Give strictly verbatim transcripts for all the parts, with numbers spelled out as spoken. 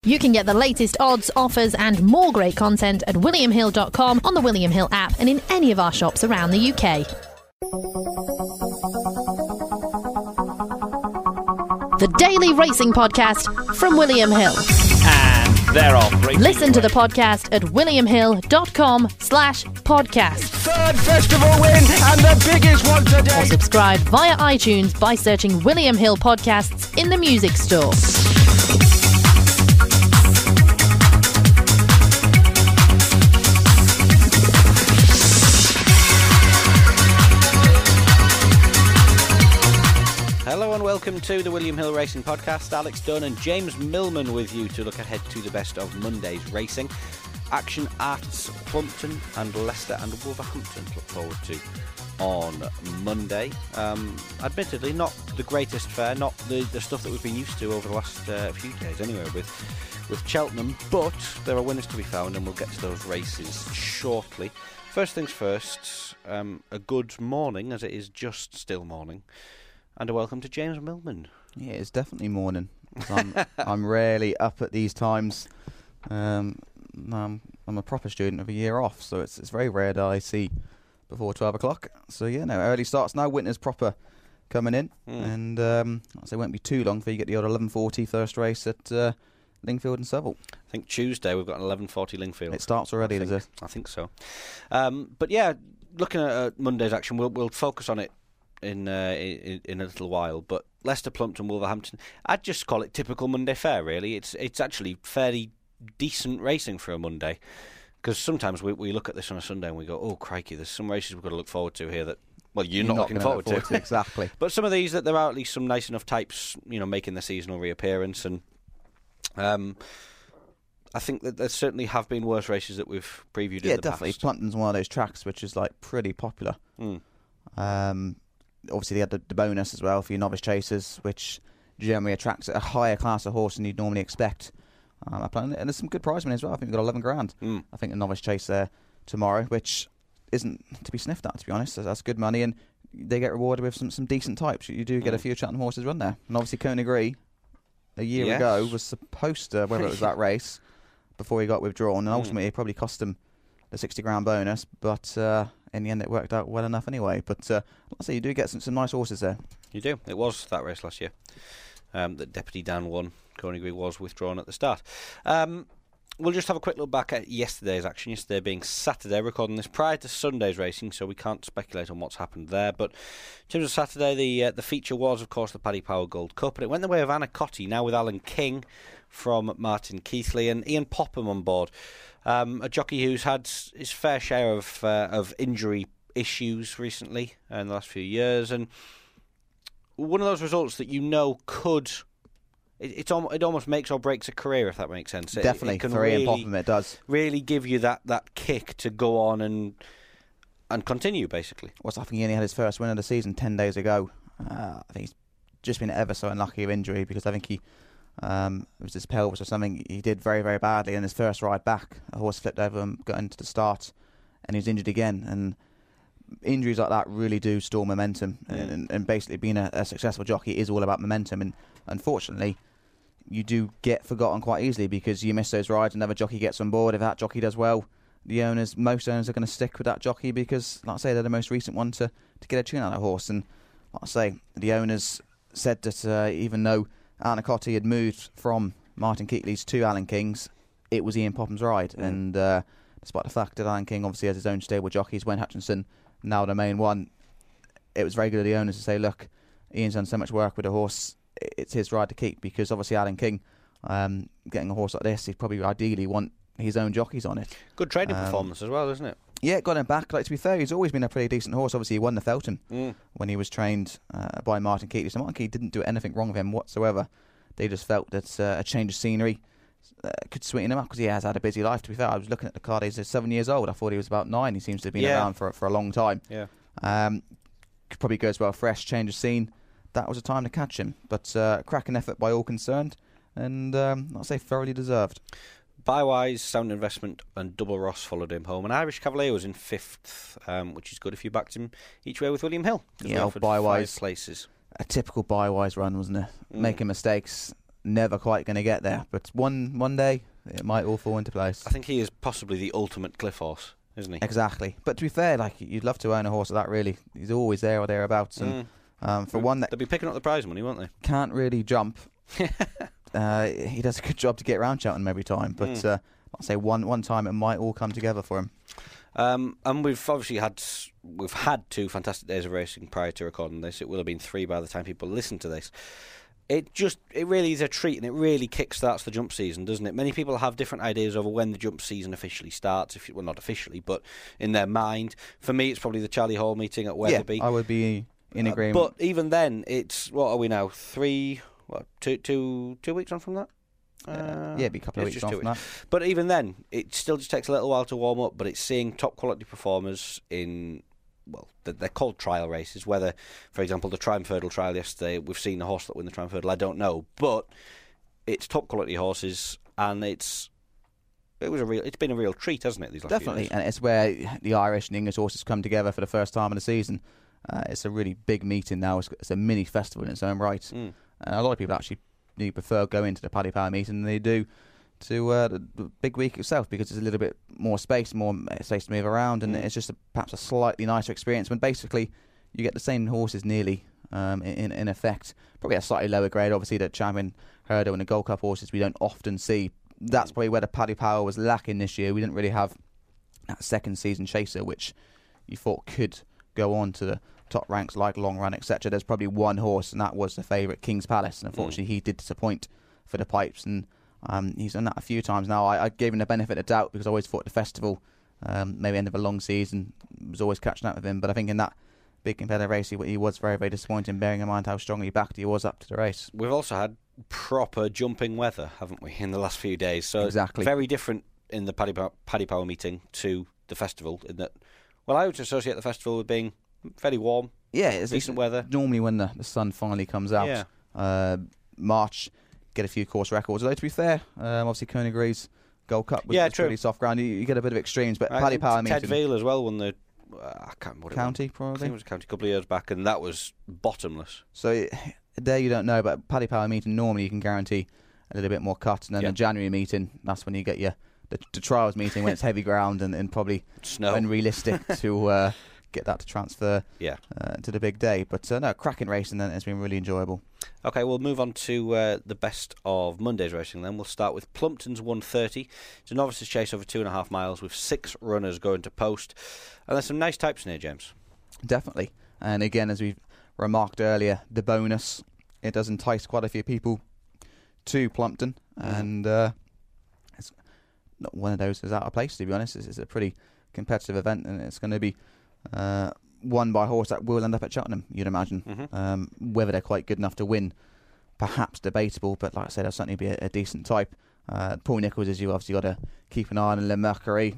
You can get the latest odds, offers and more great content at william hill dot com, on the William Hill app and in any of our shops around the U K. The Daily Racing Podcast from William Hill. And they're off. Listen to the podcast at william hill dot com slash podcast. Third festival win and the biggest one today. Or subscribe via iTunes by searching William Hill Podcasts in the music store. Hello and welcome to the William Hill Racing Podcast. Alex Dunn and James Millman with you to look ahead to the best of Monday's racing. Action at Plumpton and Leicester and Wolverhampton to look forward to on Monday. Um, admittedly, not the greatest fare, not the, the stuff that we've been used to over the last uh, few days anyway with, with Cheltenham, but there are winners to be found and we'll get to those races shortly. First things first, um, a good morning, as it is just still morning. And a welcome to James Millman. Yeah, it's definitely morning. I'm, I'm rarely up at these times. Um, I'm, I'm a proper student of a year off, so it's it's very rare that I see before twelve o'clock. So yeah, no, early starts now. Winter's proper coming in, mm. and um, I'll say it won't be too long before you get the old eleven forty first race at uh, Lingfield and Seville. I think Tuesday we've got an eleven forty Lingfield. It starts already, I think, does it? I think so. Um, but yeah, looking at uh, Monday's action, we'll we'll focus on it In, uh, in in a little while, but Leicester, Plumpton, Wolverhampton, I'd just call it typical Monday fare. Really, it's it's actually fairly decent racing for a Monday, because sometimes we we look at this on a Sunday and we go, oh crikey, there's some races we've got to look forward to here that well you're, you're not, not looking forward, forward to. to exactly. But some of these that there are at least some nice enough types, you know, making their seasonal reappearance, and um. I think that there certainly have been worse races that we've previewed yeah, in the definitely. past. Plumpton's one of those tracks which is like pretty popular. Mm. Um. Obviously, they had the, the bonus as well for your novice chasers, which generally attracts a higher class of horse than you'd normally expect. Um, and there's some good prize money as well. I think we've got eleven grand. Mm. I think the novice chase there tomorrow, which isn't to be sniffed at, to be honest. That's, that's good money, and they get rewarded with some, some decent types. You do get mm. a few Cheltenham horses run there. And obviously, Conagry, a year yes. ago, was supposed to, whether it was that race, before he got withdrawn, and ultimately mm. it probably cost him the sixty grand bonus, but uh, in the end it worked out well enough anyway. But uh, let's say you do get some, some nice horses there. You do. It was that race last year um, that Deputy Dan won. Conagry was withdrawn at the start. Um, we'll just have a quick look back at yesterday's action, yesterday being Saturday, recording this prior to Sunday's racing, so we can't speculate on what's happened there. But in terms of Saturday, the uh, the feature was, of course, the Paddy Power Gold Cup, and it went the way of Anacotti, now with Alan King from Martin Keithley and Ian Popham on board. Um, a jockey who's had his fair share of uh, of injury issues recently uh, in the last few years, and one of those results that you know could it it, it almost makes or breaks a career, if that makes sense. Definitely, it, it can for really, Ian Popham, it does really give you that, that kick to go on and and continue. Basically, what's I think he only had his first win of the season ten days ago. Uh, I think he's just been ever so unlucky of injury, because I think he. Um, it was his pelvis or something. He did very, very badly in his first ride back. A horse flipped over him, got into the start, and he was injured again. And injuries like that really do stall momentum. Mm. And, and basically, being a, a successful jockey is all about momentum. And unfortunately, you do get forgotten quite easily, because you miss those rides. Another jockey gets on board. If that jockey does well, the owners, most owners, are going to stick with that jockey, because, like I say, they're the most recent one to, to get a tune out of a horse. And like I say, the owners said that uh, even though Anacotti had moved from Martin Keithley's to Alan King's, it was Ian Popham's ride. Mm. And uh, despite the fact that Alan King obviously has his own stable jockeys, Wayne Hutchinson, now the main one, it was very good of the owners to say, look, Ian's done so much work with the horse, it's his ride to keep, because obviously Alan King, um, getting a horse like this, he'd probably ideally want his own jockeys on it. Good training um, performance as well, isn't it? Yeah, got him back. Like, to be fair, he's always been a pretty decent horse. Obviously, he won the Felton mm. when he was trained uh, by Martin Keithley. So Martin Keithley didn't do anything wrong with him whatsoever. They just felt that uh, a change of scenery uh, could sweeten him up, because he has had a busy life. To be fair, I was looking at the card. He's seven years old. I thought he was about nine. He seems to have been yeah. around for for a long time. Yeah, um, probably goes well fresh, change of scene. That was a time to catch him. But uh, cracking effort by all concerned, and um, I'll say thoroughly deserved. Bywise, Sound Investment and Double Ross followed him home, and Irish Cavalier was in fifth, um, which is good if you backed him each way with William Hill. Yeah, Bywise places. A typical Bywise run, wasn't it? Mm. Making mistakes, never quite going to get there. But one one day, it might all fall into place. I think he is possibly the ultimate cliff horse, isn't he? Exactly. But to be fair, like you'd love to own a horse of that, really. He's always there or thereabouts. And Mm. um, for one that They'll be picking up the prize money, won't they? can't really jump, uh, he does a good job to get around Cheltenham every time. But Mm. uh, I'll say one one time it might all come together for him. Um, and we've obviously had we've had two fantastic days of racing prior to recording this. It will have been three by the time people listen to this. It just it really is a treat, and it really kickstarts the jump season, doesn't it? Many people have different ideas over when the jump season officially starts. If well, not officially, but in their mind. For me, it's probably the Charlie Hall meeting at Weatherby. Yeah, I would be in agreement. Uh, but even then, it's what are we now? Three, what, two, two, two weeks on from that. Uh, yeah, it'd be a couple of it's weeks just off two from that. But even then, it still just takes a little while to warm up. But it's seeing top quality performers in, well, they're called trial races. Whether, for example, the Triumph Hurdle trial yesterday, we've seen the horse that win the Triumph Hurdle, I don't know. But it's top quality horses, and it's it was a real. It's been a real treat, hasn't it? These last Definitely, few and it's where the Irish and English horses come together for the first time in the season. Uh, it's a really big meeting now. It's, it's a mini festival in its own right. Mm. And a lot of people actually you prefer going to the Paddy Power meeting than they do to uh, the, the big week itself, because it's a little bit more space, more space to move around, and Mm. it's just a, perhaps a slightly nicer experience when basically you get the same horses nearly um, in, in effect. Probably a slightly lower grade, obviously, the Champion Hurdle and the Gold Cup horses we don't often see. That's probably where the Paddy Power was lacking this year. We didn't really have that second season chaser, which you thought could go on to the top ranks like Long Run, et cetera. There's probably one horse, and that was the favourite, King's Palace, and unfortunately mm. he did disappoint for the Pipes, and um, he's done that a few times now. I, I gave him the benefit of doubt because I always thought the festival, um, maybe end of a long season, was always catching up with him, but I think in that big competitive race he, he was very, very disappointing, bearing in mind how strongly backed he was up to the race. We've also had proper jumping weather, haven't we, in the last few days? So exactly. Very different in the Paddy Power, Paddy Power meeting to the festival, in that, well, I would associate the festival with being fairly warm. Yeah, it's decent it's weather. Normally when the, the sun finally comes out, yeah. uh, March, get a few course records. Although to be fair, um, obviously Koenig Rees Gold Cup was, yeah, was true. pretty soft ground. You, you get a bit of extremes, but I Paddy Power Ted meeting, Vail as well won the uh, I can't remember what county it was. probably. I think it was a county a couple of years back, and that was bottomless. So it, there you don't know, but Paddy Power meeting normally you can guarantee a little bit more cut, and then yeah. the January meeting, that's when you get your the, the trials meeting when it's heavy ground and, and probably snow unrealistic to uh, get that to transfer yeah. uh, to the big day. But uh, no, cracking racing then, it's been really enjoyable. Okay, we'll move on to uh, the best of Monday's racing then. We'll start with Plumpton's one thirty. It's a novices chase over two and a half miles with six runners going to post. And there's some nice types in here, James. Definitely. And again, as we've remarked earlier, the bonus, it does entice quite a few people to Plumpton. Mm. And uh, it's not one of those that's out of place, to be honest. It's, it's a pretty competitive event, and it's going to be uh, won by a horse that will end up at Cheltenham, you'd imagine. Mm-hmm. Um, whether they're quite good enough to win, perhaps debatable, but like I said, there'll certainly be a, a decent type. Uh, Paul Nicholls, as you obviously got to keep an eye on, Le Mercury,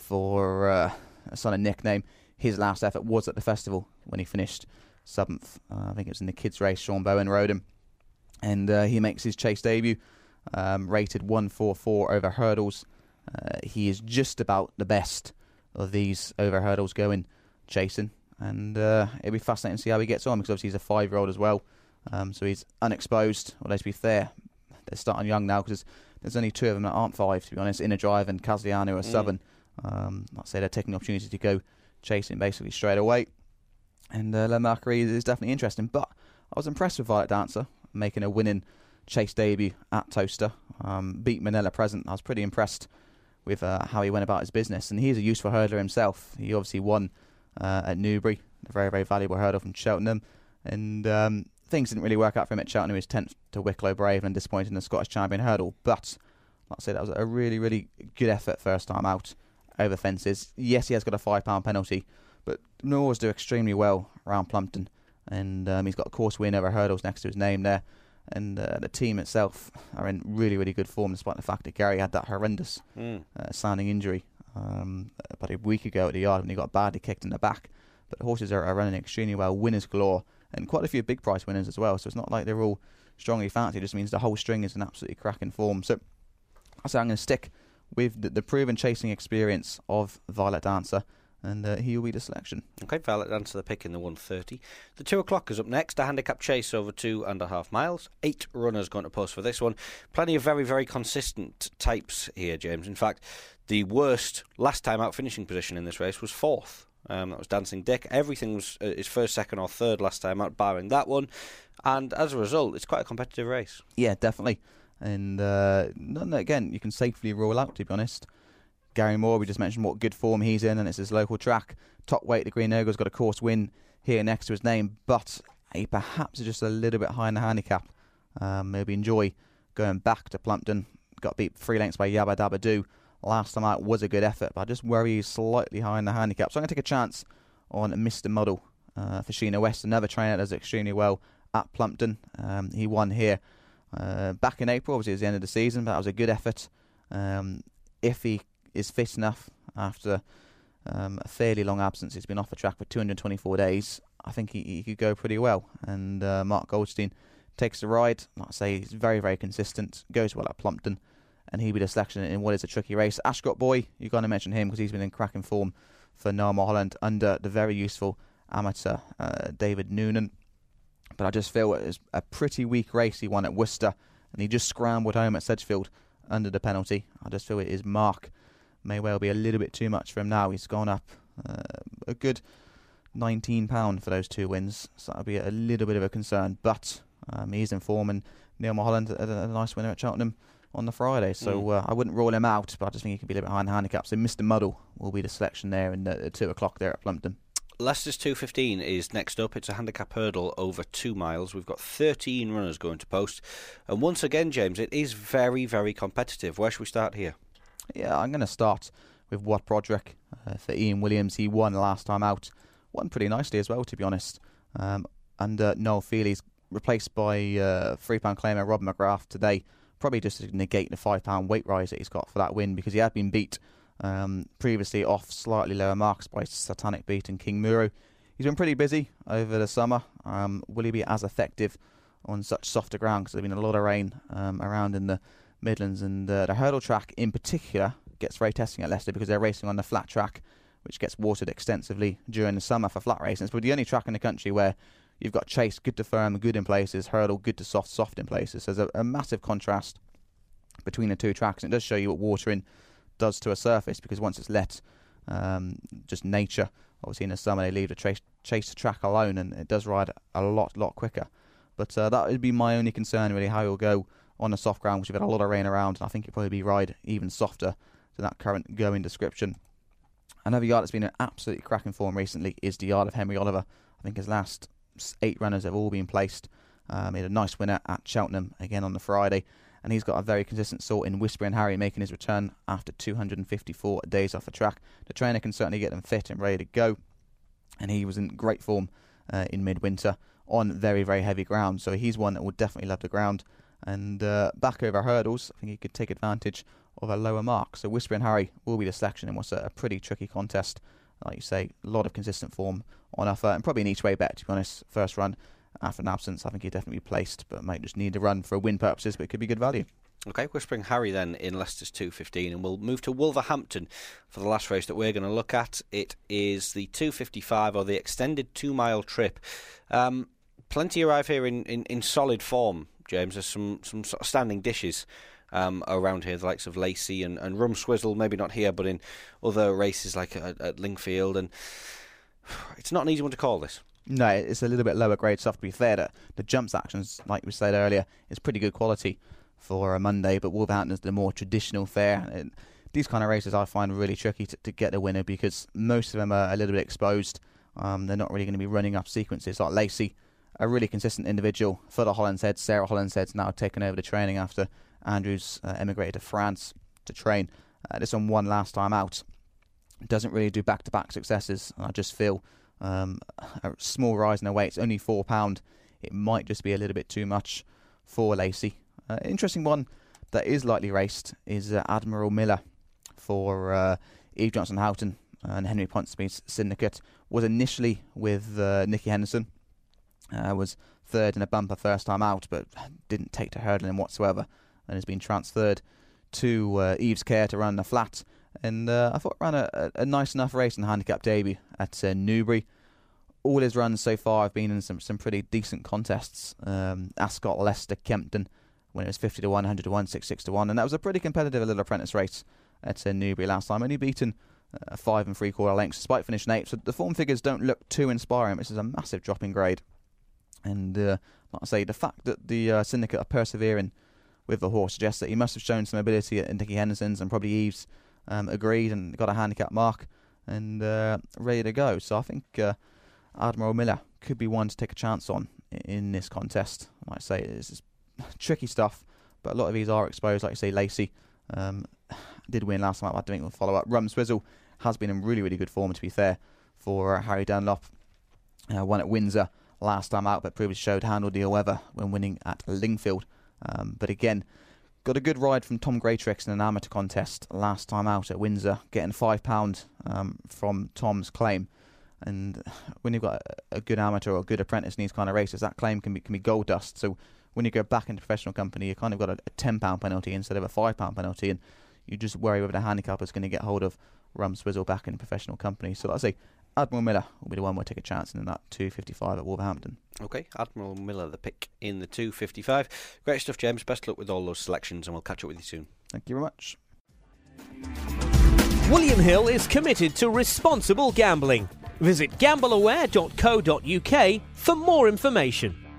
for uh, a sort of nickname. His last effort was at the festival when he finished seventh. Uh, I think it was in the kids' race. Sean Bowen rode him, and uh, he makes his chase debut, um, rated one forty-four over hurdles. Uh, he is just about the best of these over hurdles going chasing, and uh, it'll be fascinating to see how he gets on, because obviously he's a five-year-old as well, um, so he's unexposed. Although to be fair, they're starting young now, because there's, there's only two of them that aren't five, to be honest. Inner Drive and Casliano are mm. seven. Um, like I say, they're taking the opportunity to go chasing basically straight away, and uh, Le Mercury is definitely interesting. But I was impressed with Violet Dancer making a winning chase debut at Toaster. Um, beat Manila Present. I was pretty impressed with uh, how he went about his business, and he's a useful hurdler himself. He obviously won uh, at Newbury, a very, very valuable hurdle from Cheltenham, and um, things didn't really work out for him at Cheltenham. He was tenth to Wicklow Brave and disappointed in the Scottish Champion hurdle, but like I said, that was a really, really good effort first time out over fences. Yes, he has got a five pound penalty, but Norse do extremely well around Plumpton, and um, he's got a course win over hurdles next to his name there, and uh, the team itself are in really, really good form, despite the fact that Gary had that horrendous mm. uh, sounding injury um, about a week ago at the yard when he got badly kicked in the back. But the horses are, are running extremely well, winners galore, and quite a few big price winners as well, so it's not like they're all strongly fancy. It just means the whole string is in absolutely cracking form. So I say I'm going to stick with the, the proven chasing experience of Violet Dancer. and uh, he will be the selection. Okay, valid answer the pick in the one thirty. The two o'clock is up next, a handicap chase over two and a half miles. Eight runners going to post for this one. Plenty of very, very consistent types here, James. In fact, the worst last time out finishing position in this race was fourth. Um, that was Dancing Dick. Everything was uh, his first, second or third last time out, barring that one. And as a result, it's quite a competitive race. Yeah, definitely. And uh, none, again, you can safely rule out, to be honest. Gary Moore, we just mentioned what good form he's in, and it's his local track. Top weight, the Green Eagle's got a course win here next to his name, but he perhaps is just a little bit high in the handicap. Um, maybe enjoy going back to Plumpton. Got beat three lengths by Yabba Dabba Doo. Last time out was a good effort, but I just worry he's slightly high in the handicap. So I'm going to take a chance on Mister Muddle uh, for Sheena West, another trainer that does extremely well at Plumpton. Um, he won here uh, back in April, obviously it was the end of the season, but that was a good effort. Um, if he is fit enough after um, a fairly long absence, he's been off the track for two hundred twenty-four days, I think he, he could go pretty well. And uh, Mark Goldstein takes the ride. Like I say, he's very, very consistent, goes well at Plumpton, and he'll be the selection in what is a tricky race. Ascot Boy, you've got to mention him because he's been in cracking form for Noel Mulholland under the very useful amateur uh, David Noonan. But I just feel it was a pretty weak race he won at Worcester, and he just scrambled home at Sedgefield under the penalty. I just feel it is Mark may well be a little bit too much for him now. He's gone up uh, a good nineteen pounds for those two wins, so that'll be a little bit of a concern. But um, he's in form, and Neil Mulholland a, a nice winner at Cheltenham on the Friday, so mm. uh, I wouldn't rule him out, but I just think he could be a little bit high in the handicap. So Mister Muddle will be the selection there in the, at two o'clock there at Plumpton. Leicester's two fifteen is next up. It's a handicap hurdle over two miles. We've got thirteen runners going to post, and once again, James, it is very, very competitive. Where should we start here? Yeah, I'm going to start with Watt Broderick uh, for Ian Williams. He won last time out. Won pretty nicely as well, to be honest. Um, under Noel Feely's replaced by uh, three pound claimer Rob McGrath today. Probably just to negate the five pound weight rise that he's got for that win, because he had been beat um, previously off slightly lower marks by Satanic Beat and King Muru. He's been pretty busy over the summer. Um, will he be as effective on such softer ground? Because there's been a lot of rain um, around in the Midlands, and uh, the hurdle track in particular gets very testing at Leicester because they're racing on the flat track, which gets watered extensively during the summer for flat racing. It's probably the only track in the country where you've got chase, good to firm, good in places, hurdle, good to soft, soft in places. So there's a, a massive contrast between the two tracks, and it does show you what watering does to a surface, because once it's let, um, just nature, obviously in the summer they leave the chase, chase track alone, and it does ride a lot, lot quicker. But uh, that would be my only concern, really, how he'll go on the soft ground, which we've had a lot of rain around, and I think it'll probably be ride even softer than that current going description. Another yard that's been in absolutely cracking form recently is the yard of Henry Oliver. I think his last eight runners have all been placed. Um, he had a nice winner at Cheltenham again on the Friday, and he's got a very consistent sort in Whispering Harry making his return after two hundred fifty-four days off the track. The trainer can certainly get them fit and ready to go, and he was in great form uh, in midwinter on very, very heavy ground, so he's one that will definitely love the ground. And uh, back over hurdles, I think he could take advantage of a lower mark. So Whispering Harry will be the selection in what's a, a pretty tricky contest. Like you say, a lot of consistent form on offer, and probably an each way bet, to be honest. First run after an absence, I think he'd definitely be placed, but might just need to run for win purposes, but it could be good value. Okay, Whispering Harry then in Leicester's two fifteen, and we'll move to Wolverhampton for the last race that we're going to look at. It is the two fifty-five, or the extended two mile trip. Um, plenty arrive here in, in, in solid form, James. There's some, some sort of standing dishes um, around here, the likes of Lacey and, and Rum Swizzle, maybe not here, but in other races like at, at Lingfield, and it's not an easy one to call this. No, it's a little bit lower grade stuff, to be fair. The, the jumps actions, like we said earlier, is pretty good quality for a Monday, but Wolverhampton is the more traditional fare. And these kind of races I find really tricky to, to get a winner, because most of them are a little bit exposed. Um, they're not really going to be running up sequences. Like Lacey, a really consistent individual for the Hollinsheads. Sarah Hollinshead's now taken over the training after Andrews uh, emigrated to France to train. Uh, this one won last time out. Doesn't really do back-to-back successes, and I just feel um, a small rise in her weight. It's only four pounds. It might just be a little bit too much for Lacey. Uh, interesting one that is lightly raced is uh, Admiral Miller for uh, Eve Johnson Houghton and Henry Ponsonby's syndicate. Was initially with uh, Nicky Henderson. Uh, was third in a bumper first time out, but didn't take to hurdling whatsoever, and has been transferred to uh, Eve's care to run the flat. And uh, I thought ran a, a, a nice enough race in the handicap debut at uh, Newbury. All his runs so far have been in some, some pretty decent contests. Um, Ascot, Leicester, Kempton, when it was fifty to one, one hundred to one, sixty-six to one. And that was a pretty competitive little apprentice race at uh, Newbury last time. Only beaten uh, five and three quarter lengths despite finishing eighth. So the form figures don't look too inspiring. This is a massive drop in grade. And uh, like I say, the fact that the uh, syndicate are persevering with the horse suggests that he must have shown some ability at Nicky Henderson's, and probably Eves um, agreed and got a handicap mark and uh, ready to go. So I think uh, Admiral Miller could be one to take a chance on in this contest. Like I say, it's tricky stuff, but a lot of these are exposed. Like you say, Lacey um, did win last night. I think we'll follow up. Rum Swizzle has been in really, really good form, to be fair, for uh, Harry Dunlop. Uh, won at Windsor last time out, but previously showed handle deal weather when winning at Lingfield. Um, but again, got a good ride from Tom Greatrix in an amateur contest last time out at Windsor, getting five pounds um, from Tom's claim. And when you've got a, a good amateur or a good apprentice in these kind of races, that claim can be can be gold dust. So when you go back into professional company, you kind of got a, a ten pound penalty instead of a five pound penalty, and you just worry whether the handicapper is going to get hold of Rum Swizzle back in professional company. So like I say, Admiral Miller will be the one we'll take a chance in that two fifty-five at Wolverhampton. Okay, Admiral Miller, the pick in the two fifty-five. Great stuff, James. Best luck with all those selections, and we'll catch up with you soon. Thank you very much. William Hill is committed to responsible gambling. Visit gamble aware dot co dot uk for more information.